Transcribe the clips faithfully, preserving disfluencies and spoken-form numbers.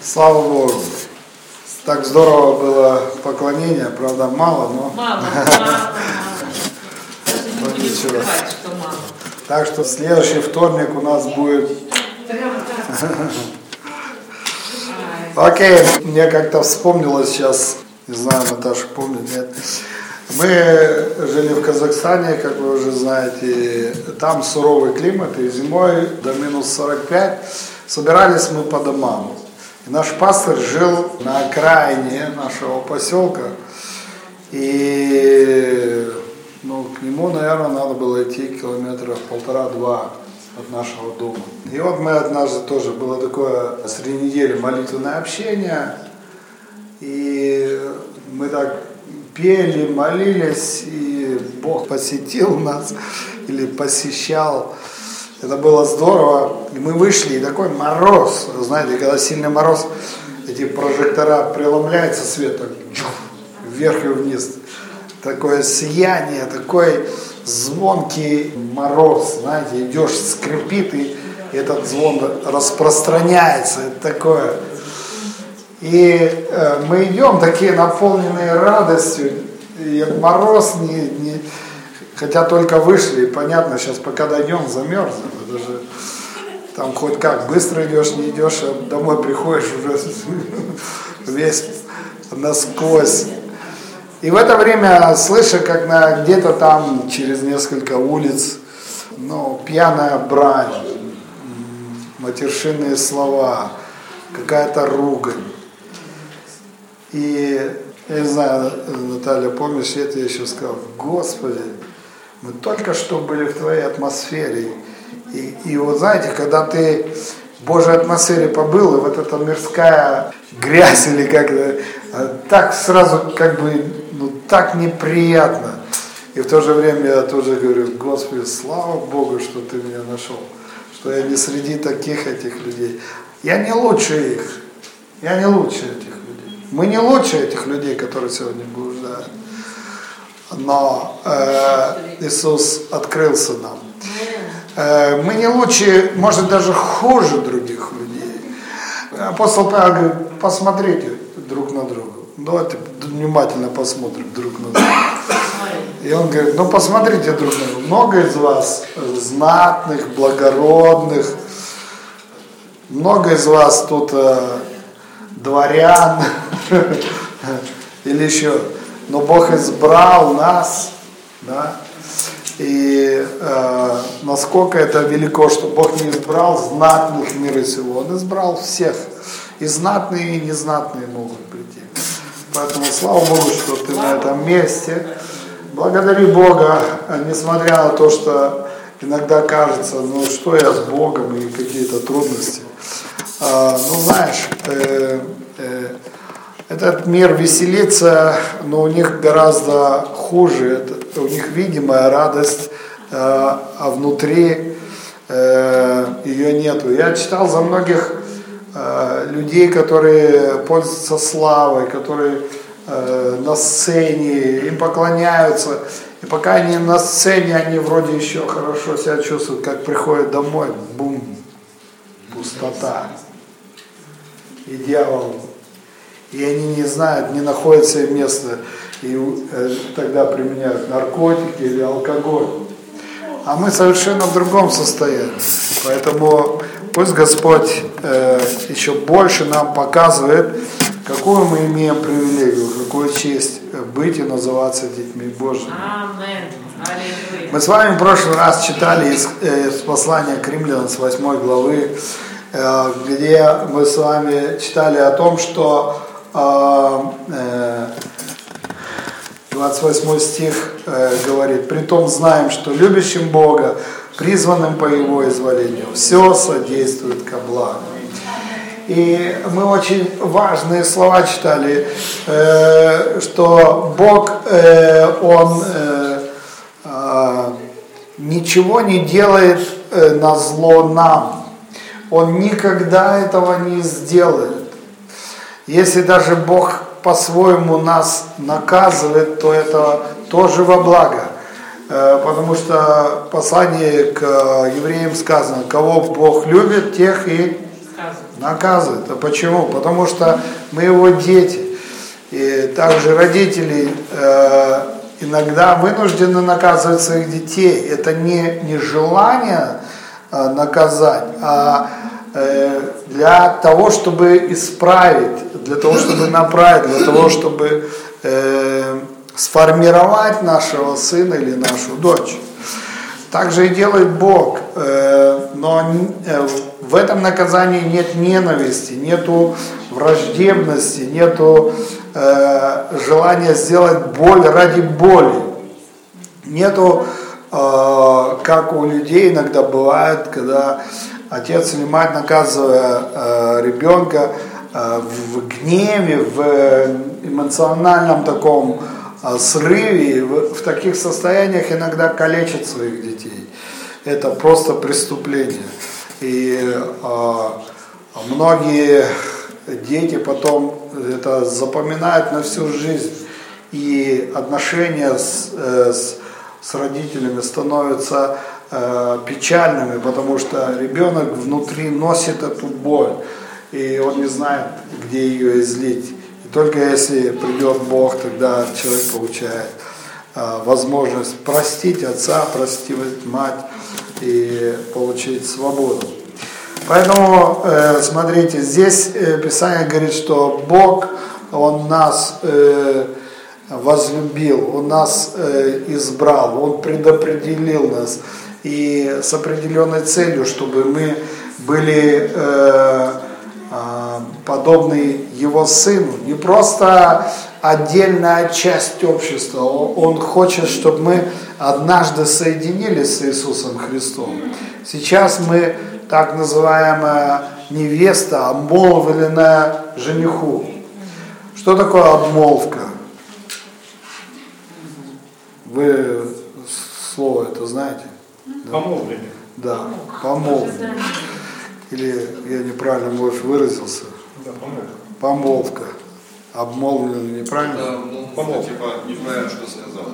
Слава Богу. Так здорово было поклонение, правда мало, но... Мало, мало, мало. Даже не будем скрывать, что мало. Так что следующий вторник у нас будет... Окей, мне как-то вспомнилось сейчас, не знаю, Наташа помнит, нет. Мы жили в Казахстане, как вы уже знаете, там суровый климат, и зимой до минус сорок пять собирались мы по домам. И наш пастор жил на окраине нашего поселка, и ну, к нему, наверное, надо было идти километров полтора-два от нашего дома. И вот мы однажды тоже, было такое среди недели молитвенное общение, и мы так пели, молились, и Бог посетил нас, или посещал. Это было здорово. И мы вышли, и такой мороз, знаете, когда сильный мороз, эти прожектора преломляются, свет так, вверх и вниз. Такое сияние, такой звонкий мороз, знаете, идешь, скрипит, и этот звон распространяется. Это такое. И э, мы идем такие наполненные радостью, и мороз не, не, хотя только вышли, и понятно, сейчас пока дойдем, замерзнем. Это же там хоть как, быстро идешь, не идешь, а домой приходишь уже весь насквозь. И в это время слышу, как на, где-то там через несколько улиц, ну, пьяная брань, матершинные слова, какая-то ругань. И, я не знаю, Наталья, помнишь, я тебе еще сказал, Господи, мы только что были в Твоей атмосфере. И, и вот знаете, когда ты в Божьей атмосфере побыл, и вот эта мирская грязь или как-то, так сразу как бы, ну так неприятно. И в то же время я тоже говорю, Господи, слава Богу, что Ты меня нашел, что я не среди таких этих людей. Я не лучше их, я не лучше этих людей. Мы не лучше этих людей, которые сегодня блуждают. Но э, Иисус открылся нам. Э, мы не лучше, может даже хуже других людей. Апостол Павел говорит, посмотрите друг на друга. Давайте внимательно посмотрим друг на друга. И он говорит, ну посмотрите друг на друга. Много из вас знатных, благородных. Много из вас тут э, дворян. Или еще. Но Бог избрал нас, да, и э, насколько это велико, что Бог не избрал знатных мира сего, Он избрал всех, и знатные, и незнатные могут прийти. Поэтому слава Богу, что ты на этом месте. Благодари Бога, несмотря на то, что иногда кажется, ну что я с Богом и какие-то трудности. Э, ну знаешь, э, э, этот мир веселится, но у них гораздо хуже, это, у них видимая радость, э, а внутри э, ее нету. Я читал за многих э, людей, которые пользуются славой, которые э, на сцене, им поклоняются, и пока они на сцене, они вроде еще хорошо себя чувствуют, как приходят домой, бум, пустота, и дьявол. И они не знают, не находят себе места, и э, тогда применяют наркотики или алкоголь. А мы совершенно в другом состоянии. Поэтому пусть Господь э, еще больше нам показывает, какую мы имеем привилегию, какую честь быть и называться детьми Божьими. Мы с вами в прошлый раз читали из, э, из послания к Римлянам с восьмой главы, э, где мы с вами читали о том, что двадцать восьмой стих говорит, «Притом знаем, что любящим Бога, призванным по Его изволению, все содействует ко благу». И мы очень важные слова читали, что Бог, Он ничего не делает назло нам. Он никогда этого не сделает. Если даже Бог по-своему нас наказывает, то это тоже во благо. Потому что в послании к евреям сказано, кого Бог любит, тех и наказывает. А почему? Потому что мы его дети. И также родители э, иногда вынуждены наказывать своих детей. Это не, не желание э, наказать, а э, для того, чтобы исправить, для того, чтобы направить, для того, чтобы э, сформировать нашего сына или нашу дочь. Так же и делает Бог, но в этом наказании нет ненависти, нету враждебности, нету желания сделать боль ради боли. Нету, как у людей иногда бывает, когда отец или мать, наказывая ребенка в гневе, в эмоциональном таком срыве, в таких состояниях иногда калечат своих детей. Это просто преступление. И э, многие дети потом это запоминают на всю жизнь. И отношения с, э, с, с родителями становятся э, печальными, потому что ребенок внутри носит эту боль, и он не знает, где ее излить. Только если придет Бог, тогда человек получает э, возможность простить отца, простить мать и получить свободу. Поэтому, э, смотрите, здесь э, Писание говорит, что Бог, Он нас э, возлюбил, Он нас э, избрал, Он предопределил нас. И с определенной целью, чтобы мы были... Э, подобный его сыну, не просто отдельная часть общества. Он хочет, чтобы мы однажды соединились с Иисусом Христом. Сейчас мы так называемая невеста, обмолвленная жениху. Что такое обмолвка? Вы слово это знаете? Помолвление. Да, помолвление. Или я неправильно, может, выразился? Да, помолвка. Помолвка. Обмолвлено неправильно? Да, ну, помолвка. Типа, неправильно, что сказал.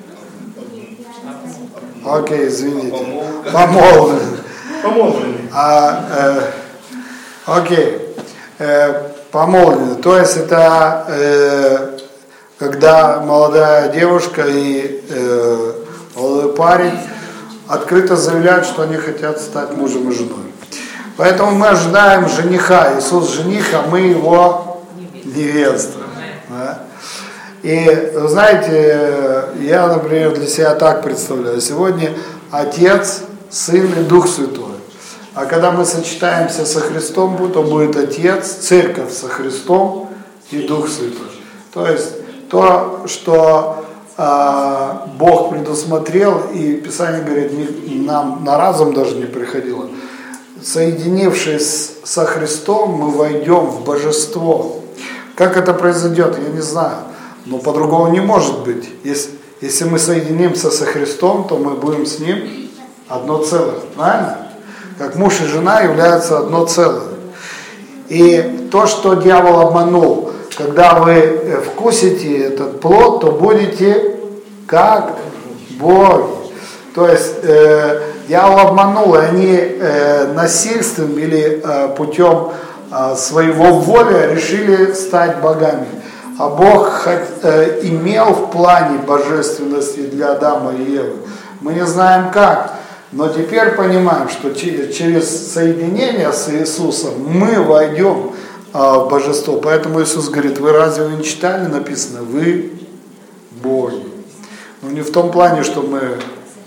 Это... Окей, извините. Помолвка. Помолвлено. Помолвление. А, э, окей. Э, помолвлено. То есть это э, когда молодая девушка и э, молодой парень открыто заявляют, что они хотят стать мужем и женой. Поэтому мы ожидаем жениха. Иисус жених, а мы его невеста. Да? И вы знаете, я, например, для себя так представляю. Сегодня Отец, Сын и Дух Святой. А когда мы сочетаемся со Христом, то будет Отец, Церковь со Христом и Дух Святой. То есть то, что э, Бог предусмотрел, и Писание говорит, не, нам на разум даже не приходило. Соединившись со Христом, мы войдем в божество. Как это произойдет, я не знаю. Но по-другому не может быть. Если, если мы соединимся со Христом, то мы будем с Ним одно целое. Правильно? Как муж и жена являются одно целое. И то, что дьявол обманул, когда вы вкусите этот плод, то будете как боги. То есть э, дьявол обманул, и они э, насильством или э, путем э, своего воли решили стать богами. А Бог хоть, э, имел в плане божественности для Адама и Евы. Мы не знаем как, но теперь понимаем, что через, через соединение с Иисусом мы войдем э, в божество. Поэтому Иисус говорит, вы разве не читали, написано, вы боги. Но не в том плане, что мы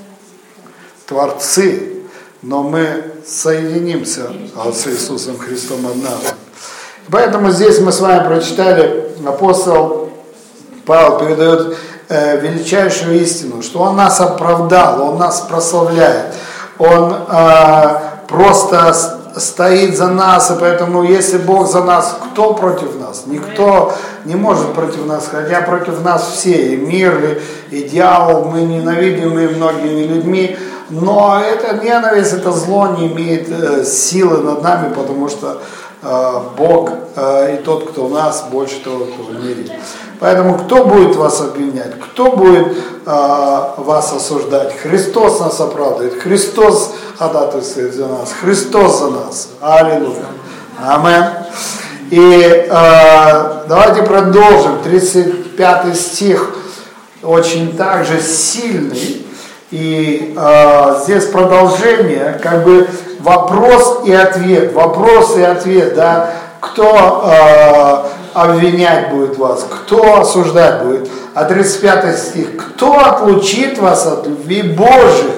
творцы, но мы соединимся с Иисусом Христом однажды. Поэтому здесь мы с вами прочитали, апостол Павел передает э, величайшую истину, что Он нас оправдал, Он нас прославляет, Он э, просто стоит за нас, и поэтому если Бог за нас, кто против нас? Никто не может против нас, хотя против нас все, и мир, и дьявол, мы ненавидимы многими людьми, но эта ненависть, это зло не имеет э, силы над нами, потому что э, Бог э, и тот, кто у нас, больше того, кто в мире. Поэтому кто будет вас обвинять? Кто будет э, вас осуждать? Христос нас оправдывает, Христос ходатайствует за нас, Христос за нас. Аллилуйя. Амен. И э, давайте продолжим. тридцать пятый стих очень также сильный. И э, здесь продолжение, как бы вопрос и ответ. Вопрос и ответ, да. Кто э, обвинять будет вас? Кто осуждать будет? А тридцать пятый стих. Кто отлучит вас от любви Божией?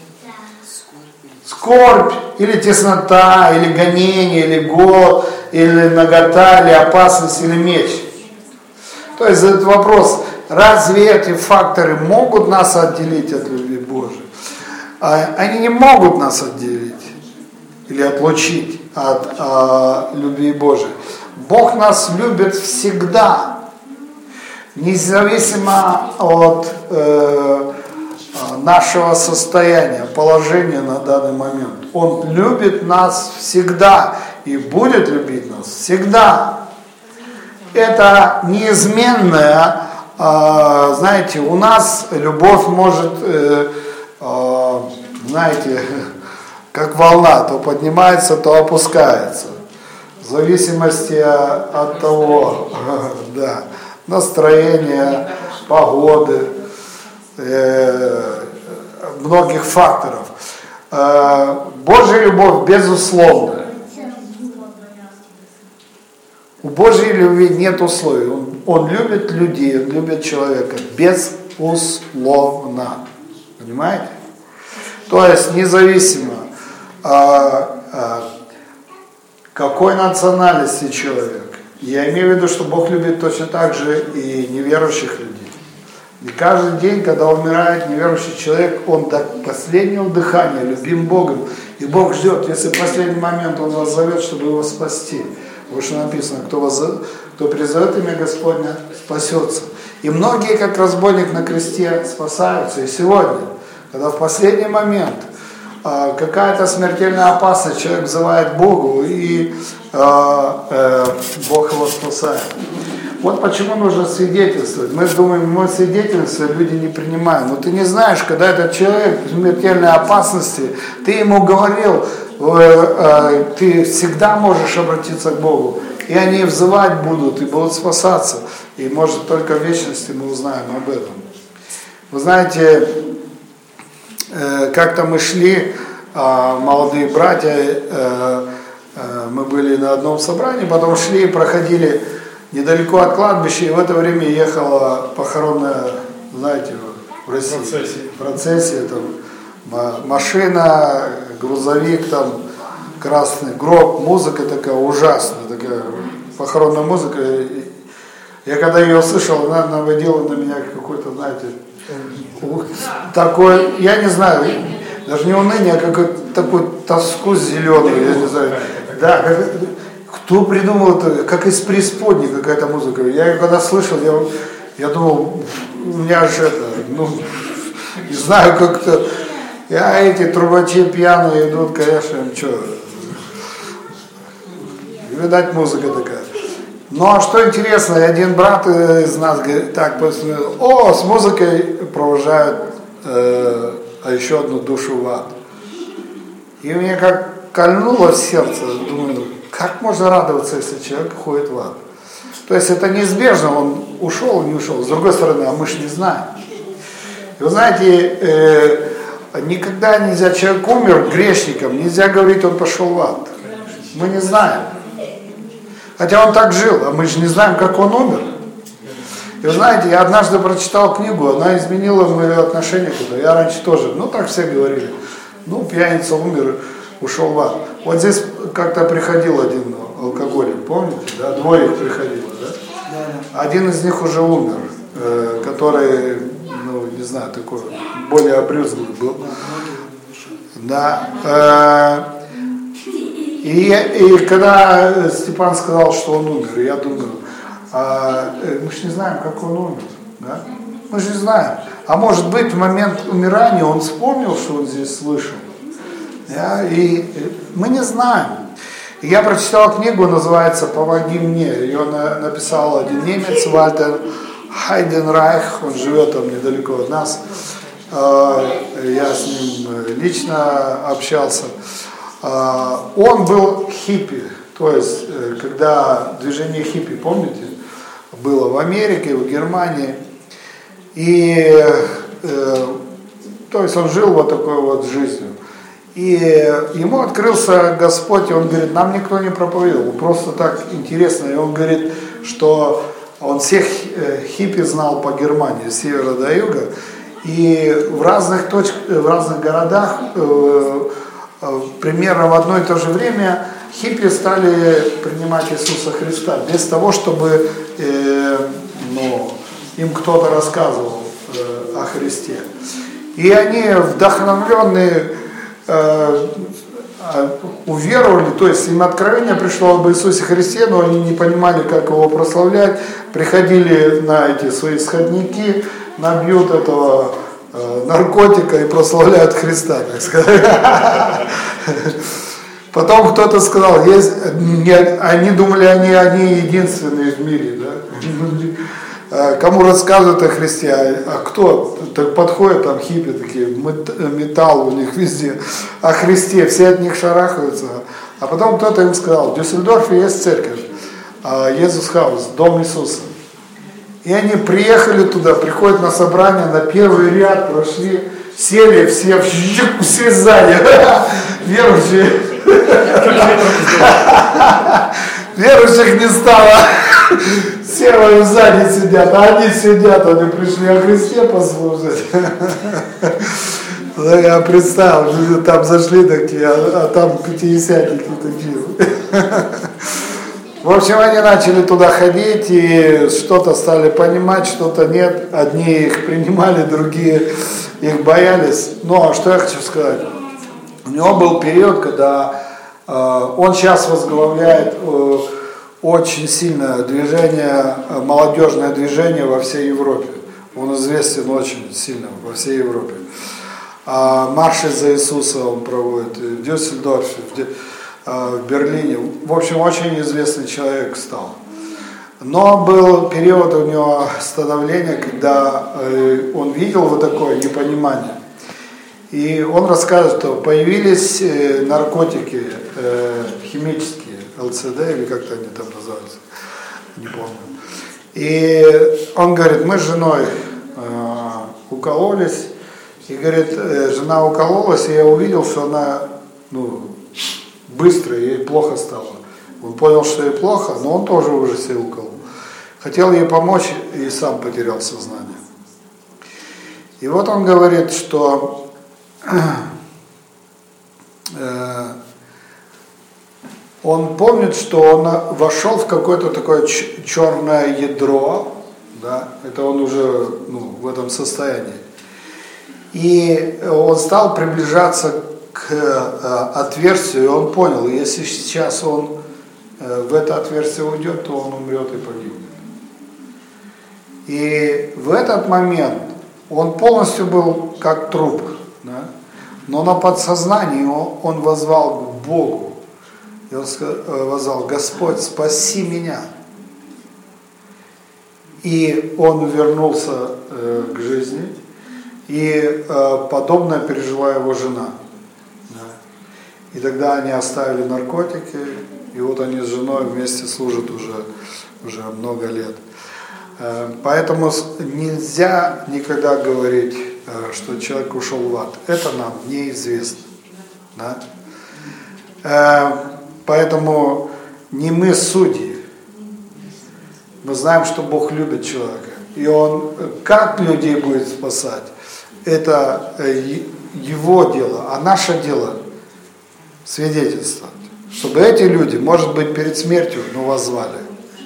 Скорбь, или теснота, или гонение, или голод, или нагота, или опасность, или меч. То есть этот вопрос, разве эти факторы могут нас отделить от любви Божией? Они не могут нас отделить или отлучить от а, любви Божией. Бог нас любит всегда, независимо от э, нашего состояния, положения на данный момент. Он любит нас всегда и будет любить нас всегда. Это неизменное, э, знаете, у нас любовь может, э, э, знаете, как волна, то поднимается, то опускается. В зависимости от того, да, настроения, погоды, э, многих факторов. Э, Божья любовь безусловная. У Божьей любви нет условий. Он, он любит людей, он любит человека безусловно. Понимаете? То есть независимо от какой национальности человек. Я имею в виду, что Бог любит точно так же и неверующих людей. И каждый день, когда умирает неверующий человек, он до последнего дыхания любим Богом. И Бог ждет, если в последний момент Он вас зовет, чтобы его спасти. Вот что написано, кто, вас, кто призовет имя Господня, спасется. И многие, как разбойник на кресте, спасаются. И сегодня, когда в последний момент э, какая-то смертельная опасность, человек взывает Богу, и э, э, Бог его спасает. Вот почему нужно свидетельствовать. Мы думаем, мы свидетельство люди не принимаем. Но ты не знаешь, когда этот человек в смертельной опасности, ты ему говорил, ты всегда можешь обратиться к Богу. И они взывать будут, и будут спасаться. И может только в вечности мы узнаем об этом. Вы знаете, как-то мы шли, молодые братья, мы были на одном собрании, потом шли и проходили недалеко от кладбища, и в это время ехала похоронная, знаете, в России, процессия, процессия там, машина, грузовик, там, красный гроб, музыка такая ужасная, такая похоронная музыка. Я когда ее услышал, она наводила на меня какой-то, знаете, такой, я не знаю, даже не уныние, а какой-то такой тоску зеленую, я не знаю. Да, как, кто придумал это, как из преисподней какая-то музыка. Я ее когда слышал, я, я думал, у меня же это, ну, не знаю, как-то, я эти трубачи пьяные идут, конечно, что, видать, музыка такая. Ну, а что интересно, один брат из нас говорит, так, посмотрел, о, с музыкой провожают, э, а еще одну душу в ад. И мне как кольнуло в сердце, думаю, как можно радоваться, если человек ходит в ад? То есть это неизбежно, он ушел, не ушел. С другой стороны, а мы же не знаем. И вы знаете, э, никогда нельзя, человек умер грешником, нельзя говорить, он пошел в ад. Мы не знаем. Хотя он так жил, а мы же не знаем, как он умер. И вы знаете, я однажды прочитал книгу, она изменила мое отношение к этому. Я раньше тоже, ну так все говорили, ну пьяница умер, ушел в ад. Вот здесь как-то приходил один алкоголик, помните, да, двое приходило, да? Один из них уже умер, э, который, ну не знаю, такой более обрюзглый был. Да. Э, и, и когда Степан сказал, что он умер, я думаю, а, мы же не знаем, как он умер, да? Мы же не знаем. А может быть, в момент умирания он вспомнил, что он здесь слышал. Да? И мы не знаем. И я прочитал книгу, называется «Помоги мне». Ее на, написал один немец, Вальтер Хайденрайх, он живет там недалеко от нас. Я с ним лично общался. Он был хиппи, То есть, когда движение хиппи, помните, было в Америке, в Германии, и э, то есть он жил вот такой вот жизнью. И ему открылся Господь, и он говорит, нам никто не проповедовал, просто так интересно. И он говорит, что он всех хиппи знал по Германии, с севера до юга, и в разных точках, в разных городах, э, э, примерно в одно и то же время хиппи стали принимать Иисуса Христа, без того, чтобы э, ну, им кто-то рассказывал э, о Христе. И они вдохновленные э, уверовали, то есть им откровение пришло об Иисусе Христе, но они не понимали, как его прославлять, приходили на эти свои сходники, набьют этого э, наркотика и прославляют Христа, так сказать. Потом кто-то сказал, есть, они думали, они, они единственные в мире, да? Кому рассказывают о Христе, а, а кто? Так подходят там хиппи такие, металл у них везде, о Христе, все от них шарахаются. А потом кто-то им сказал, в Дюссельдорфе есть церковь, Иисус Хаус, Дом Иисуса. И они приехали туда, приходят на собрание, на первый ряд прошли, сели, все, все сзади, верующие. Верующих не стало. Все сзади сидят, а они сидят, они пришли о Христе послушать. Я представил, там зашли такие, а, а там пятидесятники такие. В общем, они начали туда ходить и что-то стали понимать, что-то нет. Одни их принимали, другие их боялись. Но что я хочу сказать. У него был период, когда э, он сейчас возглавляет э, очень сильное движение, э, молодежное движение во всей Европе. Он известен очень сильно во всей Европе. Э, марши за Иисуса он проводит в Дюссельдорфе, в, э, в Берлине. В общем, очень известный человек стал. Но был период у него становления, когда э, он видел вот такое непонимание. И он рассказывает, что появились э, наркотики э, химические, эл эс ди или как-то они там называются, не помню. И он говорит, мы с женой э, укололись, и говорит, э, жена укололась, и я увидел, что она ну, быстро, ей плохо стало. Он понял, что ей плохо, но он тоже уже себе уколол. Хотел ей помочь и сам потерял сознание. И вот он говорит, что он помнит, что он вошел в какое-то такое черное ядро, да, это он уже ну, в этом состоянии. И он стал приближаться к отверстию, и он понял, если сейчас он в это отверстие уйдет, то он умрет и погибнет. И в этот момент он полностью был как труп. Да? Но на подсознании он, он воззвал к Богу. И он воззвал, Господь, спаси меня. И он вернулся э, к жизни. И э, подобное пережила его жена. Да? И тогда они оставили наркотики. И вот они с женой вместе служат уже, уже много лет. Э, поэтому нельзя никогда говорить, что человек ушел в ад. Это нам неизвестно. Да? Э, поэтому не мы судьи. Мы знаем, что Бог любит человека. И Он как людей будет спасать, это Его дело. А наше дело свидетельствовать. Чтобы эти люди, может быть, перед смертью, но воззвали.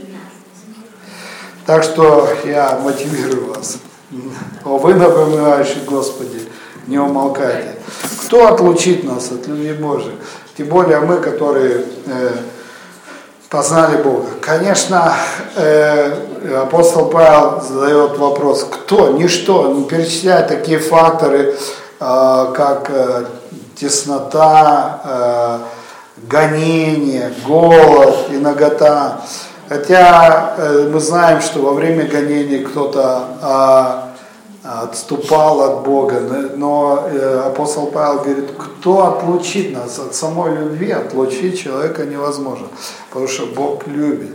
Так что я мотивирую вас. О, вы, напоминающие, Господи, не умолкайте. Кто отлучит нас от любви Божией? Тем более мы, которые э, познали Бога. Конечно, э, апостол Павел задает вопрос, кто, ничто, он перечисляет такие факторы, э, как э, теснота, э, гонение, голод и нагота. Хотя э, мы знаем, что во время гонений кто-то отступал от Бога. Но апостол Павел говорит, кто отлучит нас от самой любви, отлучить человека невозможно, потому что Бог любит.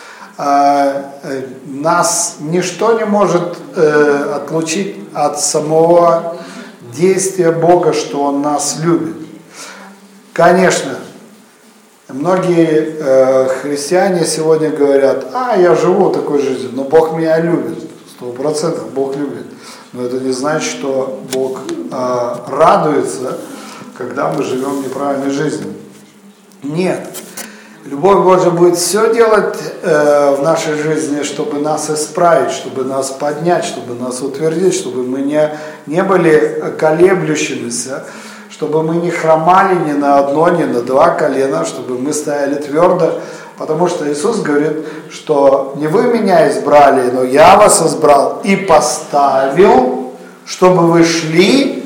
Нас ничто не может отлучить от самого действия Бога, что Он нас любит. Конечно, многие э, христиане сегодня говорят, а, я живу такой жизнью, но Бог меня любит. Сто процентов Бог любит. Но это не значит, что Бог э, радуется, когда мы живем неправильной жизнью. Нет. Любовь Божья будет все делать э, в нашей жизни, чтобы нас исправить, чтобы нас поднять, чтобы нас утвердить, чтобы мы не, не были колеблющимися, чтобы мы не хромали ни на одно, ни на два колена, чтобы мы стояли твердо, потому что Иисус говорит, что не вы меня избрали, но я вас избрал и поставил, чтобы вы шли,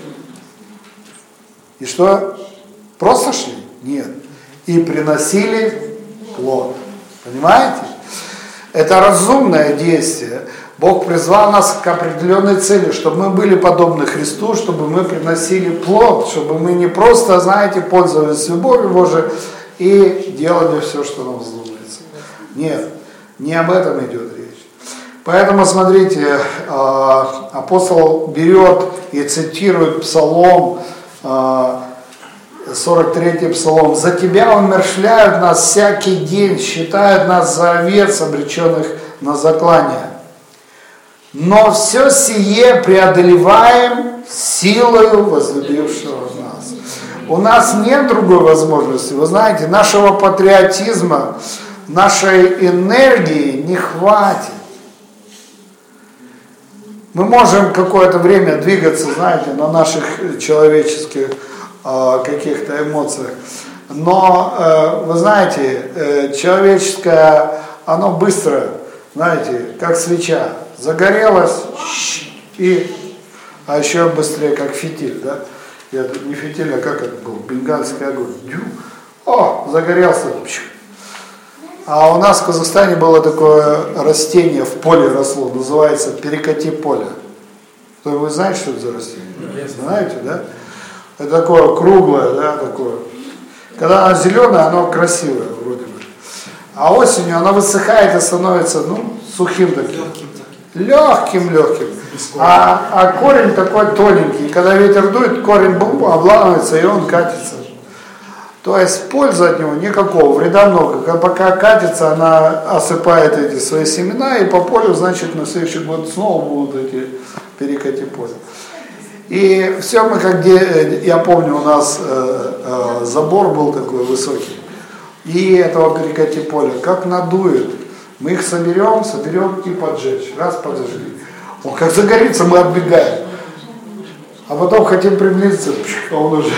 и что? Просто шли? Нет. И приносили плод. Понимаете? Это разумное действие. Бог призвал нас к определенной цели, чтобы мы были подобны Христу, чтобы мы приносили плод, чтобы мы не просто, знаете, пользовались любовью Божией и делали все, что нам вздумается. Нет, не об этом идет речь. Поэтому, смотрите, апостол берет и цитирует Псалом, сорок третий Псалом. «За тебя умерщвляют нас всякий день, считают нас за овец, обреченных на заклание. Но все сие преодолеваем силою возлюбившего нас». У нас нет другой возможности. Вы знаете, нашего патриотизма, нашей энергии не хватит. Мы можем какое-то время двигаться, знаете, на наших человеческих каких-то эмоциях. Но, э, вы знаете, э, человеческое, оно быстро, знаете, как свеча. Загорелось, и, а еще быстрее, как фитиль, да? Я, не фитиль, а как это был? Бенгальский огонь. О, загорелся. А у нас в Казахстане было такое растение, в поле росло, называется перекати поле. Вы знаете, что это за растение? Знаете, да? Это такое круглое, да, такое. Когда оно зеленое, оно красивое вроде бы. А осенью оно высыхает и становится, ну, сухим таким. Легким, легким. А, а корень такой тоненький. И когда ветер дует, корень бум, обламывается, и он катится. То есть пользы от него никакого, вреда много. Пока катится, она осыпает эти свои семена, и по полю, значит, на следующий год снова будут эти перекати поля. И все мы, как где, я помню, у нас э, э, забор был такой высокий, и этого перекати поля, как надует, мы их соберем, соберем и поджечь, раз поджгли. Он как загорится, мы отбегаем, а потом хотим приблизиться, а он уже,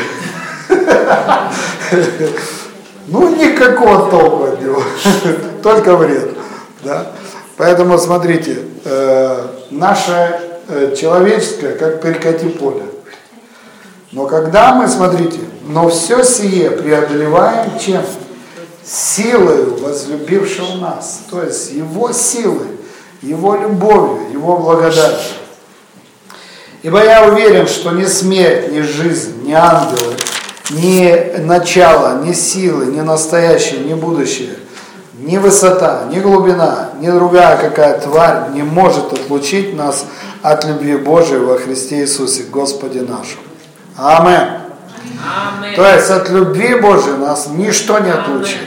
ну никакого толку от него, только вред, да. Поэтому смотрите, наше человеческое, как перекати поле. Но когда мы, смотрите, но все сие преодолеваем чем? Силою возлюбившего нас. То есть Его силой, Его любовью, Его благодатью. Ибо я уверен, что ни смерть, ни жизнь, ни ангелы, ни начало, ни силы, ни настоящее, ни будущее, ни высота, ни глубина, ни другая какая тварь не может отлучить нас от любви Божией во Христе Иисусе, Господе нашему. Аминь. Аминь. То есть от любви Божией нас ничто не отлучит.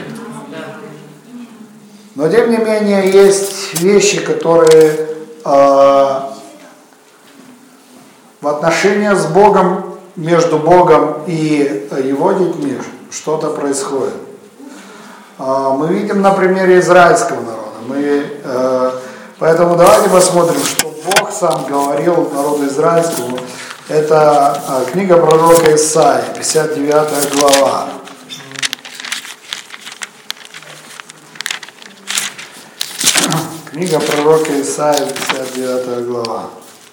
Но тем не менее есть вещи, которые э, в отношениях с Богом, между Богом и Его детьми что-то происходит. Мы видим на примере израильского народа. Мы, э, поэтому давайте посмотрим, что Бог сам говорил народу израильскому. Это э, книга пророка Исаии, пятьдесят девятая глава. Книга пророка Исаии, пятьдесят девятая глава.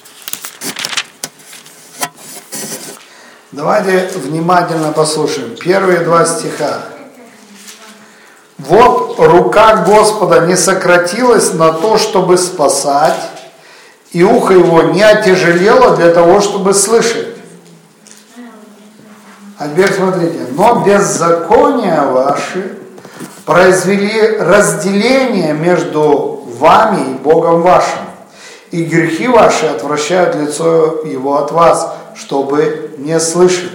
Давайте внимательно послушаем. Первые два стиха. «Вот рука Господа не сократилась на то, чтобы спасать, и ухо его не отяжелело для того, чтобы слышать. А теперь смотрите, но беззакония ваши произвели разделение между вами и Богом вашим, и грехи ваши отвращают лицо его от вас, чтобы не слышать.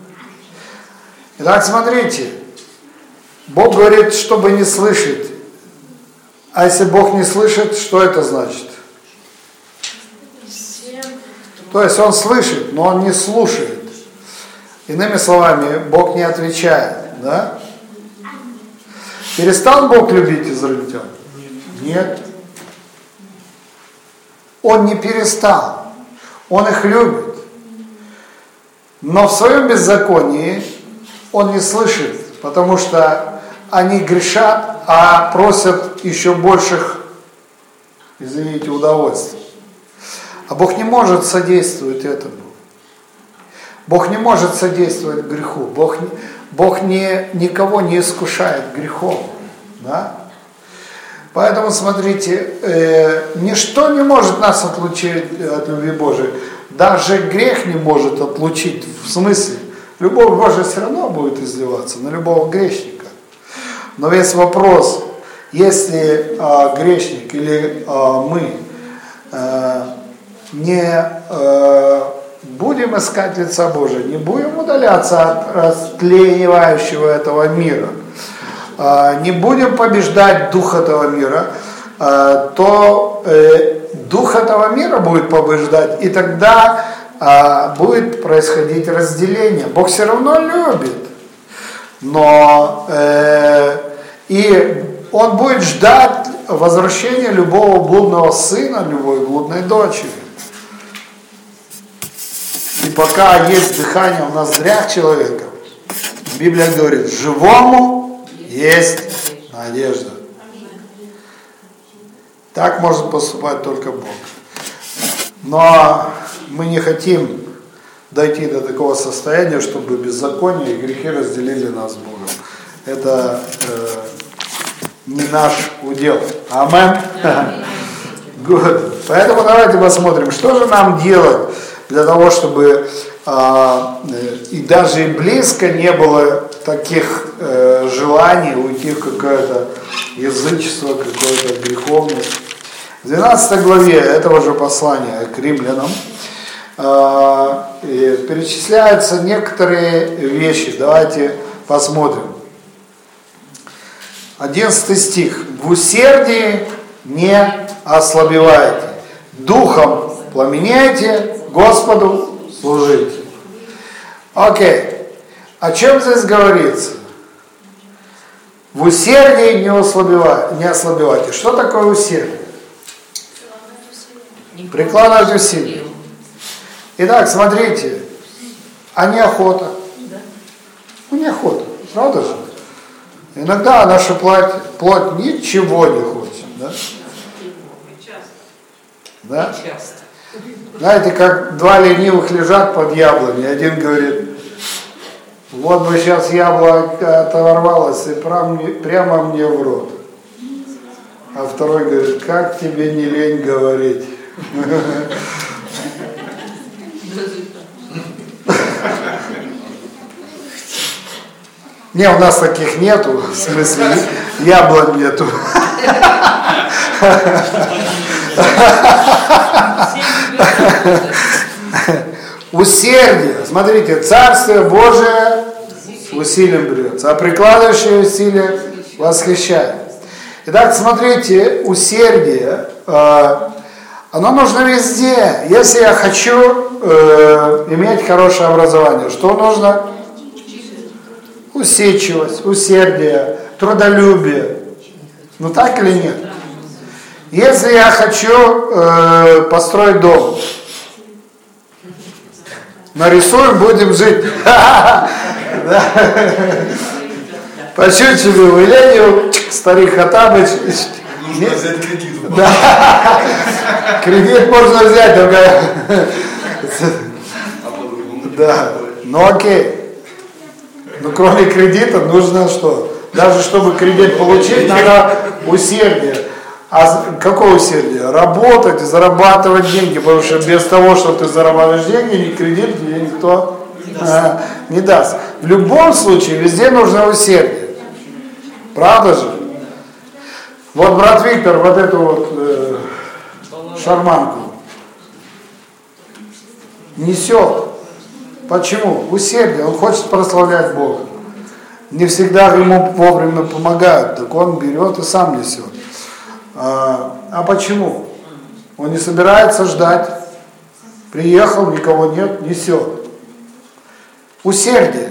Итак, смотрите, Бог говорит, чтобы не слышать. А если Бог не слышит, что это значит? То есть Он слышит, но Он не слушает. Иными словами, Бог не отвечает. Да? Перестал Бог любить израильтян? Нет. Он не перестал. Он их любит. Но в своем беззаконии Он не слышит, потому что они грешат, а просят еще больших, извините, удовольствий. А Бог не может содействовать этому. Бог не может содействовать греху. Бог, Бог не, никого не искушает грехом. Да? Поэтому, смотрите, э, ничто не может нас отлучить от любви Божией. Даже грех не может отлучить. В смысле, любовь Божия все равно будет изливаться на любого грешника. Но весь вопрос, если э, грешник или э, мы э, не э, будем искать лица Божия, не будем удаляться от растлевающего этого мира, э, не будем побеждать дух этого мира, э, то э, дух этого мира будет побеждать, и тогда э, будет происходить разделение. Бог все равно любит, но э, и Он будет ждать возвращения любого блудного сына, любой блудной дочери. И пока есть дыхание в ноздрях человека, Библия говорит, живому есть надежда. Так может поступать только Бог. Но мы не хотим дойти до такого состояния, чтобы беззаконие и грехи разделили нас с Богом. Это э, не наш удел. Амен. Good. Поэтому давайте посмотрим, что же нам делать для того, чтобы э, и даже и близко не было таких э, желаний уйти в какое-то язычество, какое-то греховность. В двенадцатой главе этого же послания к римлянам э, перечисляются некоторые вещи. Давайте посмотрим. одиннадцатый стих. В усердии не ослабевайте, духом пламенейте, Господу служите. Окей. О чем здесь говорится? В усердии не ослабевайте. Не ослабевайте. Что такое усердие? Прикладывать усилия. Итак, смотрите. А неохота? Ну, неохота. Правда же? Иногда наша плоть, плоть ничего не хочет. Да? Да? Знаете, как два ленивых лежат под яблоней. Один говорит, вот бы сейчас яблоко оторвалось и прям, прямо мне в рот. А второй говорит, как тебе не лень говорить? Не, у нас таких нету, в смысле, яблок нету. Усердие. Смотрите, Царствие Божие усилием берется, а прикладывающее усилие восхищает. Итак, смотрите, усердие, э, оно нужно везде. Если я хочу э, иметь хорошее образование, что нужно? Усидчивость, усердие, трудолюбие. Ну так или нет? Если я хочу э, построить дом, нарисуем, будем жить. По чуть-чуть выленил, старик Хатабыч. Нужно взять кредит. Да. Кредит можно взять, только... Да, ну окей. Но кроме кредита нужно что? Даже чтобы кредит получить, надо усердие. А какое усердие? Работать, зарабатывать деньги, потому что без того, что ты зарабатываешь деньги, ни кредит тебе никто не даст. А, не даст. В любом случае, везде нужно усердие. Правда же? Вот брат Виктор вот эту вот э, шарманку несет. Почему? Усердие. Он хочет прославлять Бога. Не всегда ему вовремя помогают, так он берет и сам несет. А, а почему? Он не собирается ждать. Приехал, никого нет, несет. Усердие.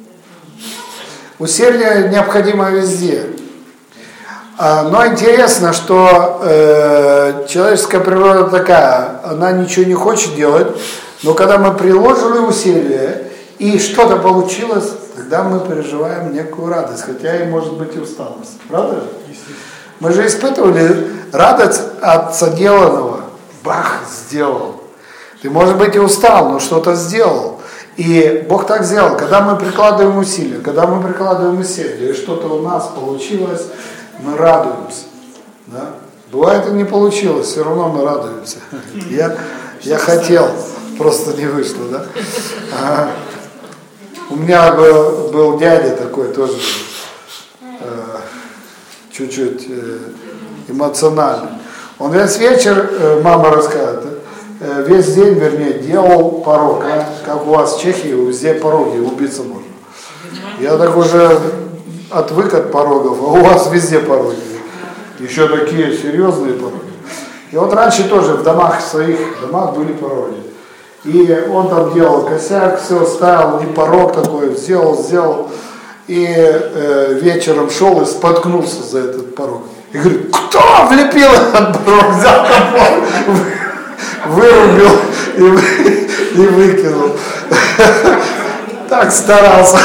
Усердие необходимо везде. А, но интересно, что э, человеческая природа такая, она ничего не хочет делать, но когда мы приложили усилия и что-то получилось, тогда мы переживаем некую радость, хотя и может быть и усталость. Правда? Мы же испытывали радость от соделанного. Бах, сделал. Ты, может быть, и устал, но что-то сделал. И Бог так сделал. Когда мы прикладываем усилия, когда мы прикладываем усилия, и что-то у нас получилось, мы радуемся. Да? Бывает и не получилось, все равно мы радуемся. Я, я хотел, просто не вышло. Да? Ага. У меня был, был дядя такой тоже, э, чуть-чуть э, эмоциональный. Он весь вечер, э, мама рассказывает, э, весь день, вернее, делал порог. А? Как у вас в Чехии, везде пороги, убиться можно. Я так уже отвык от порогов, а у вас везде пороги. Еще такие серьезные пороги. И вот раньше тоже в домах, в своих домах были пороги. И он там делал косяк, все ставил, и порог такой сделал, сделал. И э, вечером шел и споткнулся за этот порог. И говорит, кто влепил этот порог? Взял топор, вырубил и, и выкинул. Так старался.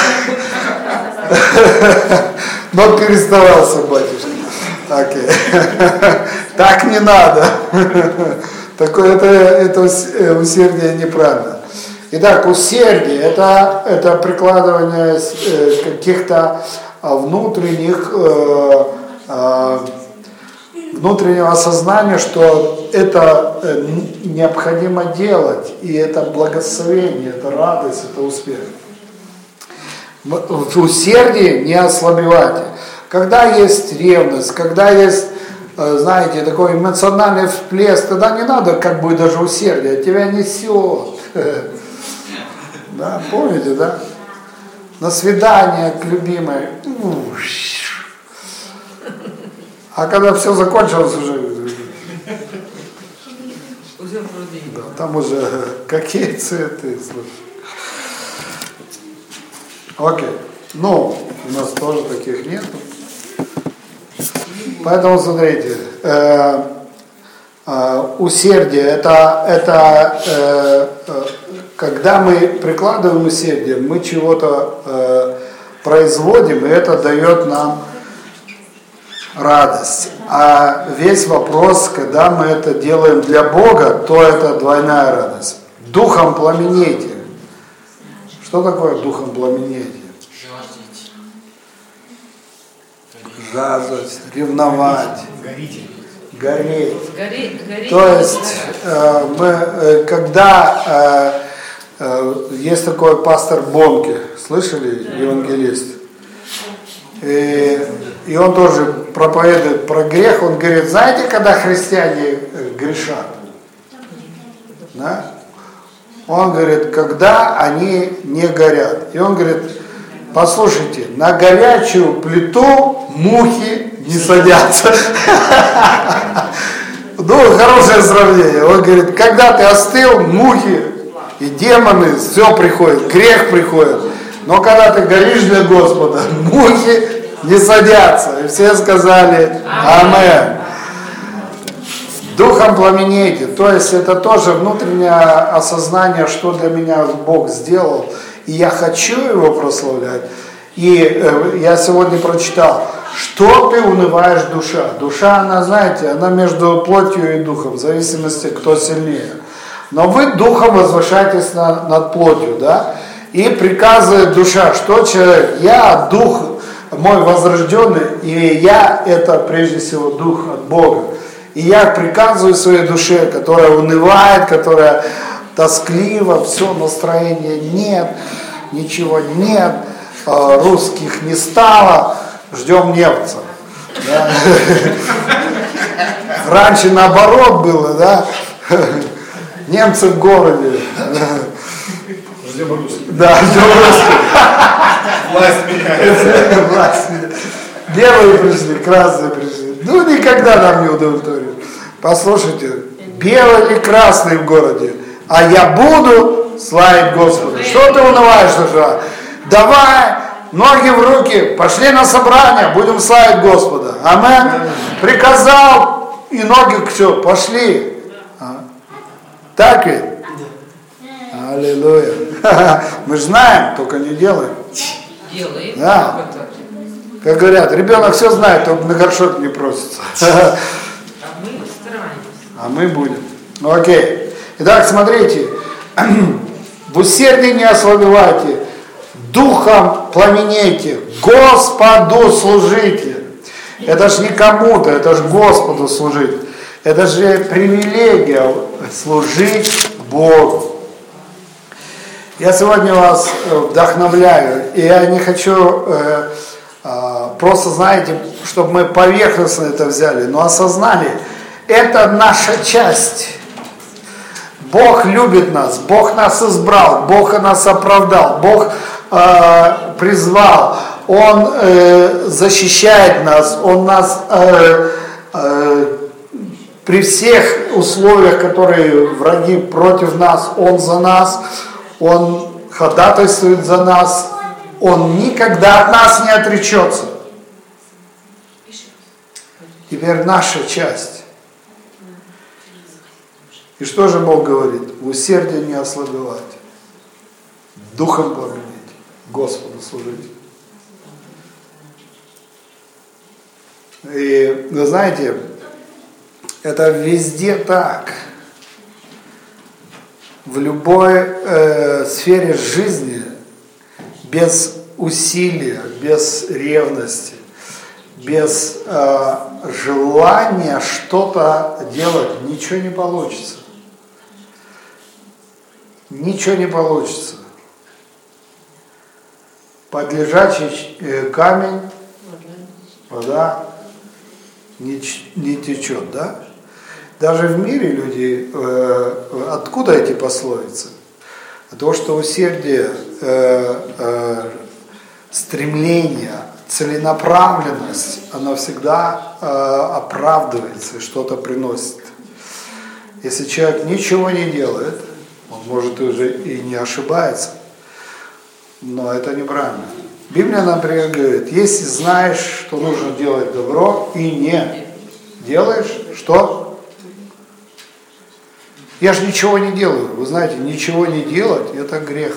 Но переставался, батюшка. Окей. Так не надо. Такое это, это усердие неправильно. Итак, усердие это, это прикладывание каких-то внутренних, внутреннего осознания, что это необходимо делать, и это благословение, это радость, это успех. В усердии не ослабевайте. Когда есть ревность, когда есть, знаете, такой эмоциональный всплеск, тогда не надо как бы даже усердия, тебя несет. Да, помните, да? На свидание к любимой. А когда все закончилось уже, да, там уже какие цветы, слушай. Окей. Ну, у нас тоже таких нет. Поэтому смотрите, э, э, усердие это, это э, э, когда мы прикладываем усердие, мы чего-то э, производим, и это дает нам радость. А весь вопрос, когда мы это делаем для Бога, то это двойная радость. Духом пламенейте. Что такое духом пламенейте? Жаждать, ревновать, гореть. Гореть, гореть. То есть, э, мы, э, когда э, э, есть такой пастор Бонке, слышали, евангелист? И, и он тоже проповедует про грех. Он говорит, знаете, когда христиане грешат? Да? Он говорит, когда они не горят. И он говорит, послушайте, на горячую плиту мухи не садятся. Ну, хорошее сравнение. Он говорит, когда ты остыл, мухи и демоны, все приходит, грех приходит. Но когда ты горишь для Господа, мухи не садятся. И все сказали аминь. Духом пламенейте. То есть это тоже внутреннее осознание, что для меня Бог сделал. И я хочу его прославлять. И э, я сегодня прочитал, что ты унываешь, душа. Душа, она, знаете, она между плотью и духом, в зависимости, кто сильнее. Но вы духом возвышаетесь над, над плотью, да? И приказывает душа, что человек, я дух мой возрожденный, и я это прежде всего дух от Бога. И я приказываю своей душе, которая унывает, которая тосклива, все, настроения нет, ничего нет, русских не стало, ждем немцев. Да? Раньше наоборот было, да? Немцы в городе. Ждем русских. Да, ждем русских. Власть меняется. Власть меняется. Белые пришли, красные пришли. Ну, никогда нам не удовлетворит. Послушайте, белый или красный в городе, а я буду славить Господа. Что ты унываешь, душа? Давай, ноги в руки, пошли на собрание, будем славить Господа. Амен. Приказал, и ноги, все, пошли. А? Так ведь? Аллилуйя. Мы же знаем, только не делаем. Делаем. Да. Как говорят, ребенок все знает, только на горшок не просится. А мы стараемся. А мы будем. Ну, окей. Итак, смотрите. В усердии не ослабевайте, духом пламенейте, Господу служите. Это ж не кому-то, это ж Господу служить. Это же привилегия служить Богу. Я сегодня вас вдохновляю, и я не хочу э, э, просто, знаете, чтобы мы поверхностно это взяли, но осознали, это наша часть. Бог любит нас, Бог нас избрал, Бог нас оправдал, Бог э, призвал, Он э, защищает нас, Он нас э, э, при всех условиях, которые враги против нас, Он за нас, Он ходатайствует за нас, Он никогда от нас не отречется. Теперь наша часть. И что же Бог говорит? В усердии не ослабевать, духом пламенеть, Господу служить. И вы знаете, это везде так. В любой э, сфере жизни без усилия, без ревности, без э, желания что-то делать ничего не получится. Ничего не получится. Под лежачий э, камень вода не, не течет, да? Даже в мире люди, э, откуда эти пословицы? От того, что усердие, э, э, стремление, целенаправленность, она всегда э, оправдывается и что-то приносит. Если человек ничего не делает, он может уже и не ошибается, но это неправильно. Библия, например, говорит, если знаешь, что нужно делать добро и не делаешь, что? Я же ничего не делаю. Вы знаете, ничего не делать – это грех.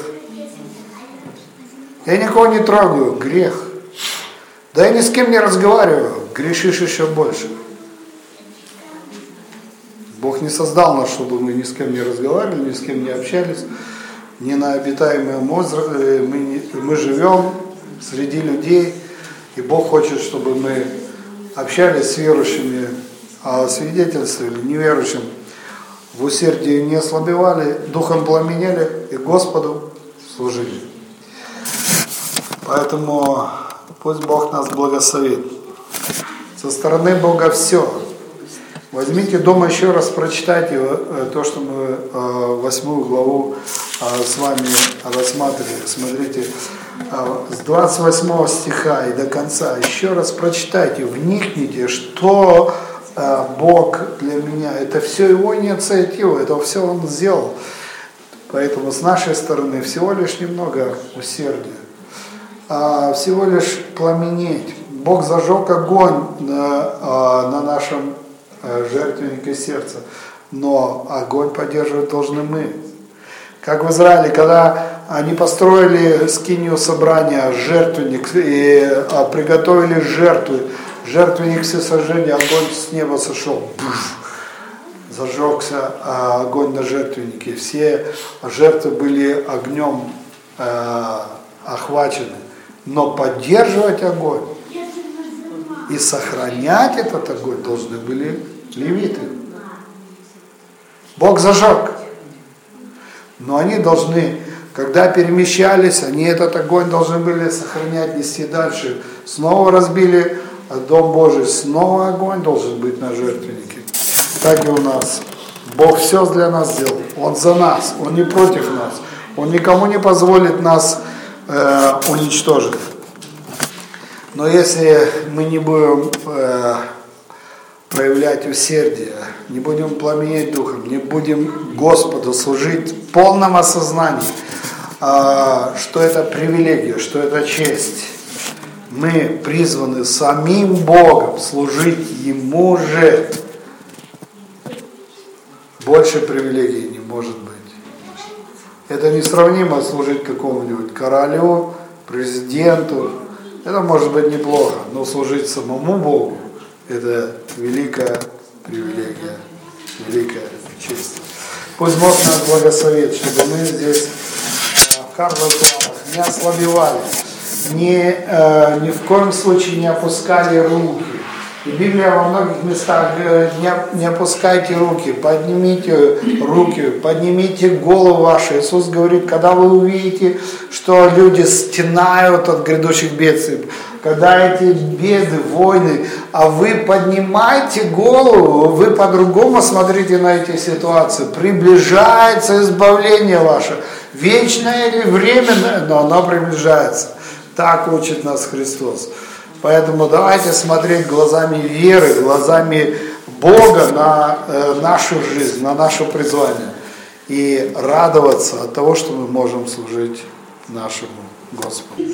Я никого не трогаю – грех. Да я ни с кем не разговариваю, грешишь еще больше. Бог не создал нас, чтобы мы ни с кем не разговаривали, ни с кем не общались, ни на обитаемом острове. Мы, не, мы живем среди людей, и Бог хочет, чтобы мы общались с верующими, а свидетельствовали неверующим, в усердии не ослабевали, духом пламенели и Господу служили. Поэтому пусть Бог нас благословит. Со стороны Бога все. Возьмите дома еще раз, прочитайте то, что мы восьмую главу с вами рассматривали. Смотрите, с двадцать восьмого стиха и до конца. Еще раз прочитайте, вникните, что Бог для меня. Это все Его инициатива, это все Он сделал. Поэтому с нашей стороны всего лишь немного усердия. Всего лишь пламенеть. Бог зажег огонь на, на нашем жертвеннике сердца, но огонь поддерживать должны мы. Как в Израиле, когда они построили скинию собрания, жертвенник, и приготовили жертвы, жертвенник всесожжения, огонь с неба сошел, зажегся огонь на жертвеннике. Все жертвы были огнем э, охвачены. Но поддерживать огонь и сохранять этот огонь должны были Левиты. Бог зажег. Но они должны, когда перемещались, они этот огонь должны были сохранять, нести дальше. Снова разбили Дом Божий, снова огонь должен быть на жертвеннике. Так и у нас. Бог все для нас сделал. Он за нас, Он не против нас. Он никому не позволит нас э, уничтожить. Но если мы не будем э, проявлять усердие, не будем пламенеть духом, не будем Господу служить в полном осознании, э, что это привилегия, что это честь, мы призваны самим Богом служить Ему же. Больше привилегий не может быть. Это несравнимо служить какому-нибудь королю, президенту. Это может быть неплохо, но служить самому Богу – это великая привилегия, великая честь. Пусть Бог нас благословит, чтобы мы здесь в Карловых планах не ослабевали, ни, э, ни в коем случае не опускали руки. И Библия во многих местах говорит: не, не опускайте руки, поднимите руки, поднимите голову ваши. Иисус говорит, когда вы увидите, что люди стенают от грядущих бедствий, когда эти беды, войны, а вы поднимаете голову, вы по-другому смотрите на эти ситуации, приближается избавление ваше, вечное или временное, но оно приближается. Так учит нас Христос. Поэтому давайте смотреть глазами веры, глазами Бога на э, нашу жизнь, на наше призвание. И радоваться от того, что мы можем служить нашему Господу.